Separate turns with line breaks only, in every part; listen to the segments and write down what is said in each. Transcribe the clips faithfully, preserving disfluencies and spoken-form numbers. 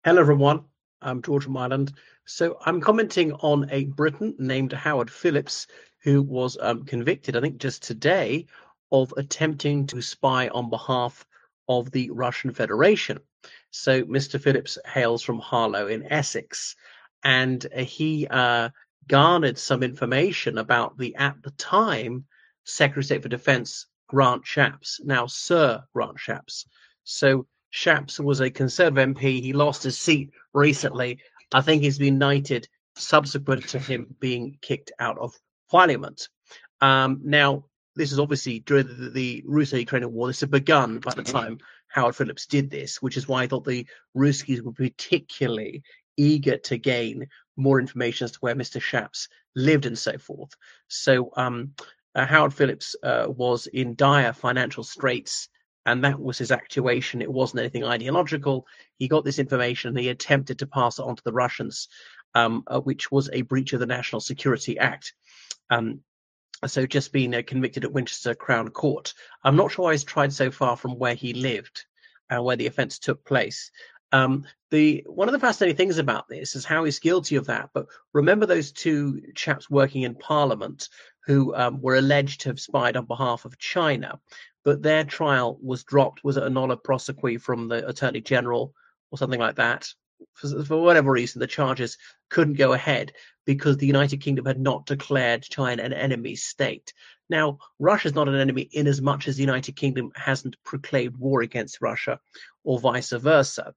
Hello, everyone. I'm George from Ireland. So I'm commenting on a Briton named Howard Phillips, who was um, convicted, I think, just today, of attempting to spy on behalf of the Russian Federation. So Mister Phillips hails from Harlow in Essex, and uh, he uh, garnered some information about the, at the time, Secretary of State for Defense Grant Shapps, now Sir Grant Shapps. So Shapps was a Conservative M P. He lost his seat recently. I think he's been knighted subsequent to him being kicked out of Parliament. Um, now, this is obviously during the, the Russo-Ukrainian War. This had begun by the time Howard Phillips did this, which is why I thought the Ruskies were particularly eager to gain more information as to where Mister Shapps lived and so forth. So um, uh, Howard Phillips uh, was in dire financial straits, and that was his actuation. It wasn't anything ideological. He got this information and he attempted to pass it on to the Russians, um, uh, which was a breach of the National Security Act. Um, so just been uh, convicted at Winchester Crown Court. I'm not sure why he's tried so far from where he lived and uh, where the offence took place. Um, the one of the fascinating things about this is how he's guilty of that. But remember those two chaps working in Parliament who um, were alleged to have spied on behalf of China, but their trial was dropped. Was it a nolle prosequi from the Attorney General or something like that? For, for whatever reason, the charges couldn't go ahead because the United Kingdom had not declared China an enemy state. Now, Russia's not an enemy in as much as the United Kingdom hasn't proclaimed war against Russia or vice versa.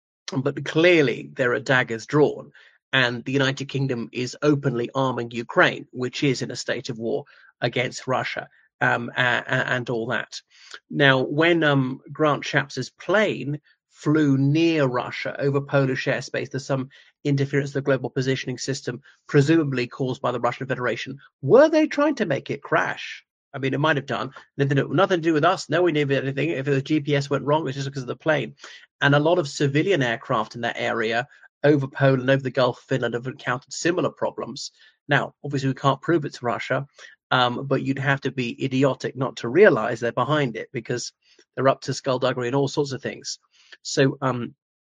But clearly there are daggers drawn, and the United Kingdom is openly arming Ukraine, which is in a state of war against Russia, um, and, and all that. Now, when um, Grant Shapps's plane flew near Russia over Polish airspace, there's some interference with the global positioning system, presumably caused by the Russian Federation. Were they trying to make it crash? I mean, it might have done. Nothing, nothing to do with us. No one knew anything. If the G P S went wrong, it's just because of the plane. And a lot of civilian aircraft in that area over Poland, over the Gulf of Finland have encountered similar problems. Now, obviously, we can't prove it's Russia, um, but you'd have to be idiotic not to realize they're behind it because they're up to skullduggery and all sorts of things. So um,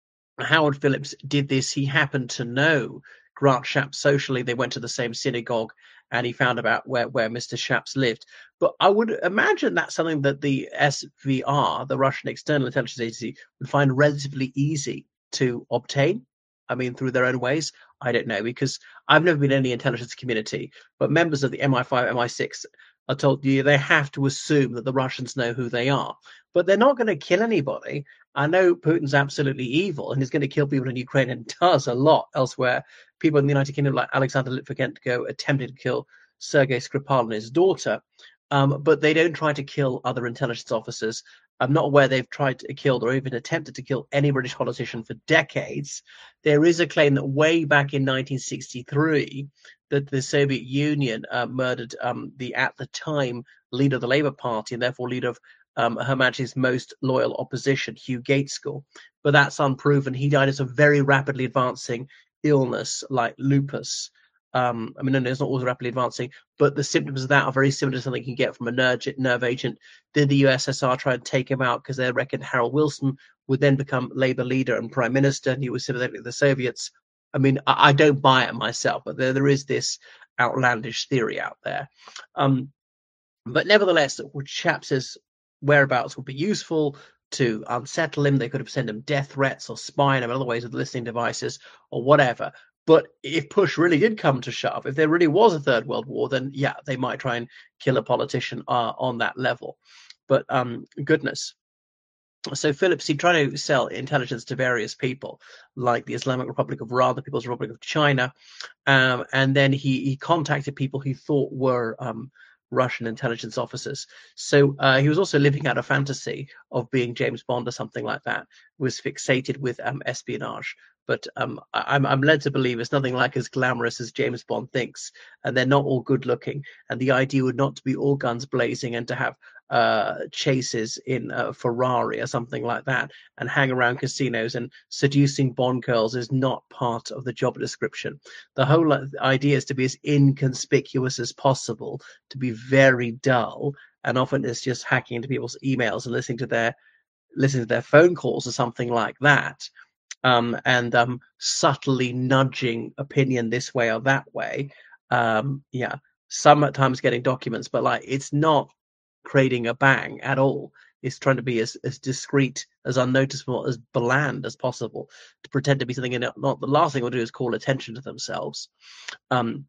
Howard Phillips did this. He happened to know Grant Shapps socially. They went to the same synagogue, and he found about where, where Mister Shapps lived. But I would imagine that's something that the S V R, the Russian External Intelligence Agency, would find relatively easy to obtain. I mean, through their own ways. I don't know, because I've never been in the intelligence community, but members of the M I five, M I six are told you they have to assume that the Russians know who they are. But they're not going to kill anybody. I know Putin's absolutely evil and he's going to kill people in Ukraine and does a lot elsewhere. People in the United Kingdom, like Alexander Litvinenko, attempted to kill Sergei Skripal and his daughter, um, but they don't try to kill other intelligence officers. I'm not aware they've tried to kill or even attempted to kill any British politician for decades. There is a claim that way back in nineteen sixty-three, that the Soviet Union uh, murdered um, the, at the time, leader of the Labour Party and therefore leader of um, Her Majesty's most loyal opposition, Hugh Gaitskell. But that's unproven. He died of a very rapidly advancing illness like lupus. Um, I mean, no, it's not always rapidly advancing, but the symptoms of that are very similar to something you can get from a nerve, nerve agent. Did the U S S R try and take him out because they reckoned Harold Wilson would then become Labour leader and prime minister, and he was sympathetic to the Soviets? I mean, I, I don't buy it myself, but there, there is this outlandish theory out there. Um, but nevertheless, Shapps's whereabouts would be useful to unsettle him. They could have sent him death threats or spying him in other ways with listening devices or whatever. But if push really did come to shove, if there really was a third world war, then yeah, they might try and kill a politician uh, on that level. But um, goodness. So Phillips, he tried to sell intelligence to various people, like the Islamic Republic of Iran, the People's Republic of China, um, and then he, he contacted people he thought were um, Russian intelligence officers. So uh, he was also living out a fantasy of being James Bond or something like that, was fixated with um, espionage. But um, I'm, I'm led to believe it's nothing like as glamorous as James Bond thinks, and they're not all good looking. And the idea would not to be all guns blazing and to have uh, chases in a Ferrari or something like that and hang around casinos and seducing Bond girls is not part of the job description. The whole idea is to be as inconspicuous as possible, to be very dull, and often it's just hacking into people's emails and listening to their listening to their phone calls or something like that. um, and um, subtly nudging opinion this way or that way. Um, yeah, sometimes getting documents, but like it's not creating a bang at all. It's trying to be as, as discreet, as unnoticeable, as bland as possible to pretend to be something. And not the last thing we'll do is call attention to themselves. Um,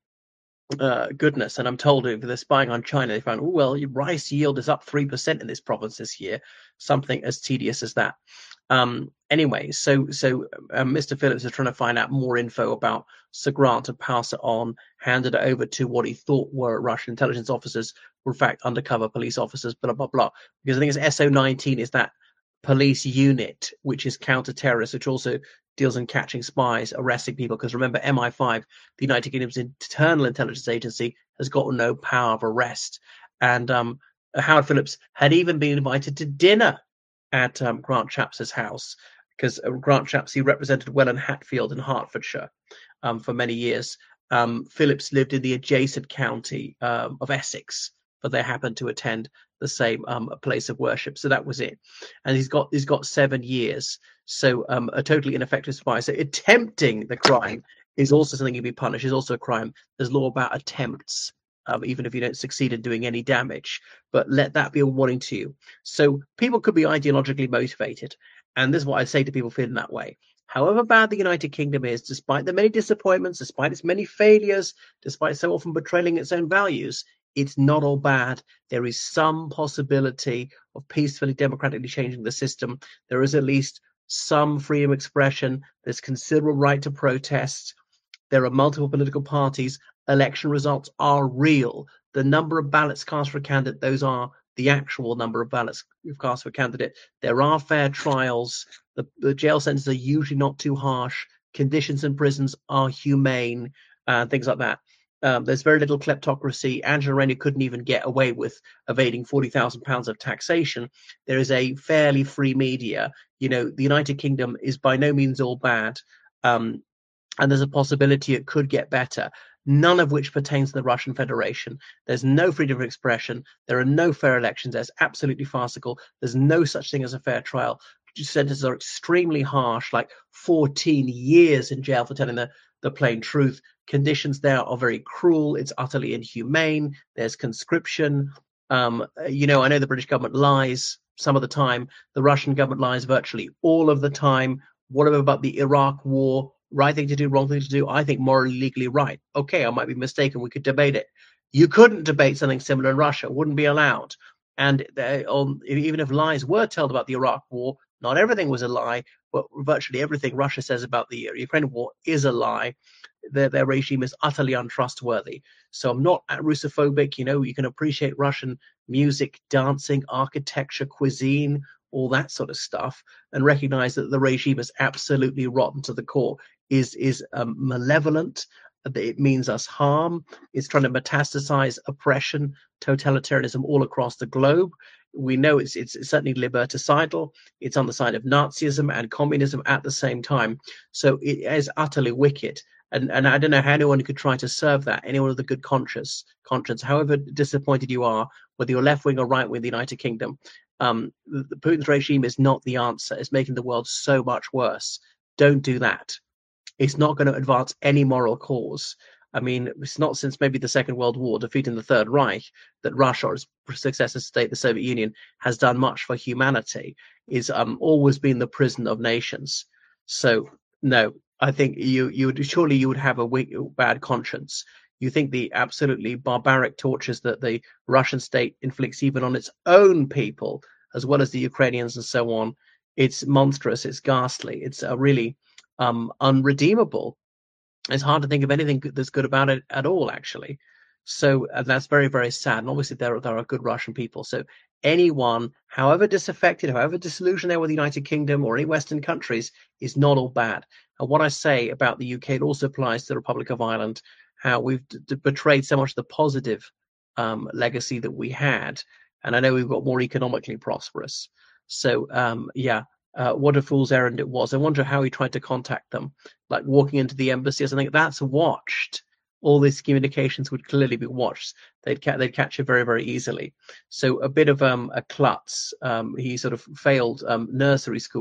uh, goodness. And I'm told if they're spying on China, they found, oh, well, rice yield is up three percent in this province this year. Something as tedious as that. Um, anyway, so so um, Mister Phillips is trying to find out more info about Sir Grant and pass it on, handed it over to what he thought were Russian intelligence officers, were in fact undercover police officers, blah, blah, blah. Because I think it's S O nineteen is that police unit, which is counter-terrorist, which also deals in catching spies, arresting people. Because remember, M I five, the United Kingdom's internal intelligence agency, has got no power of arrest. And um, Howard Phillips had even been invited to dinner at um, Grant Shapps' house, because uh, Grant Shapps, he represented Welland Hatfield in Hertfordshire um, for many years. Um, Phillips lived in the adjacent county um, of Essex, but they happened to attend the same um, place of worship. So that was it. And he's got he's got seven years. So um, a totally ineffective spy. So attempting the crime is also something to be punished. Is also a crime. There's law about attempts, um, even if you don't succeed in doing any damage. But let that be a warning to you. So people could be ideologically motivated. And this is what I say to people feeling that way. However bad the United Kingdom is, despite the many disappointments, despite its many failures, despite so often betraying its own values, it's not all bad. There is some possibility of peacefully, democratically changing the system. There is at least some freedom of expression. There's considerable right to protest. There are multiple political parties. Election results are real. The number of ballots cast for a candidate, those are the actual number of ballots cast for a candidate. There are fair trials. The, the jail sentences are usually not too harsh. Conditions in prisons are humane, uh, things like that. Um, there's very little kleptocracy. Angela Rayner couldn't even get away with evading forty thousand pounds of taxation. There is a fairly free media. You know, the United Kingdom is by no means all bad. Um, and there's a possibility it could get better, none of which pertains to the Russian Federation. There's no freedom of expression. There are no fair elections. That's absolutely farcical. There's no such thing as a fair trial. Sentences are extremely harsh, like fourteen years in jail for telling the, the plain truth. Conditions there are very cruel. It's utterly inhumane. There's conscription. Um, you know, I know the British government lies some of the time. The Russian government lies virtually all of the time. Whatever about the Iraq war, right thing to do, wrong thing to do, I think morally, legally right. Okay, I might be mistaken. We could debate it. You couldn't debate something similar in Russia. Wouldn't be allowed. And they, um, even if lies were told about the Iraq war, not everything was a lie, but virtually everything Russia says about the Ukraine war is a lie. Their, their regime is utterly untrustworthy. So I'm not Russophobic. You know, you can appreciate Russian music, dancing, architecture, cuisine, all that sort of stuff, and recognize that the regime is absolutely rotten to the core, is is um, malevolent. It means us harm. It's trying to metastasize oppression, totalitarianism all across the globe. We know it's it's certainly liberticidal. It's on the side of Nazism and communism at the same time. So it is utterly wicked. And and I don't know how anyone could try to serve that, anyone with a good conscience, conscience, however disappointed you are, whether you're left wing or right wing in the United Kingdom. Um, the, Putin's regime is not the answer. It's making the world so much worse. Don't do that. It's not going to advance any moral cause. I mean, it's not since maybe the Second World War, defeating the Third Reich, that Russia, or its successor state, the Soviet Union, has done much for humanity. It's um, always been the prison of nations. So, no, I think you you would surely you would have a weak, bad conscience. You think the absolutely barbaric tortures that the Russian state inflicts even on its own people, as well as the Ukrainians and so on, it's monstrous, it's ghastly, it's a really um, unredeemable. It's hard to think of anything that's good about it at all, actually. So uh, that's very, very sad. And obviously, there, there are good Russian people. So anyone, however disaffected, however disillusioned they are with the United Kingdom or any Western countries, is not all bad. And what I say about the U K, it also applies to the Republic of Ireland, how we've d- d- betrayed so much of the positive um, legacy that we had. And I know we've got more economically prosperous. So, um, yeah. Uh, what a fool's errand it was. I wonder how he tried to contact them, like walking into the embassy or something. That's watched. All these communications would clearly be watched. They'd, ca- they'd catch it very, very easily. So a bit of um, a klutz. Um, he sort of failed um, nursery school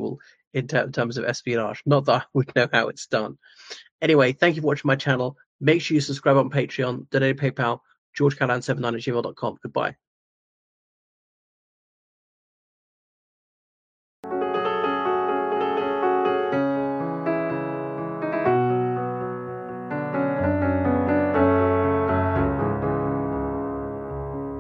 in terms of espionage. Not that I would know how it's done. Anyway, thank you for watching my channel. Make sure you subscribe on Patreon, donate PayPal, george callahan seventy-nine at gmail dot com. Goodbye.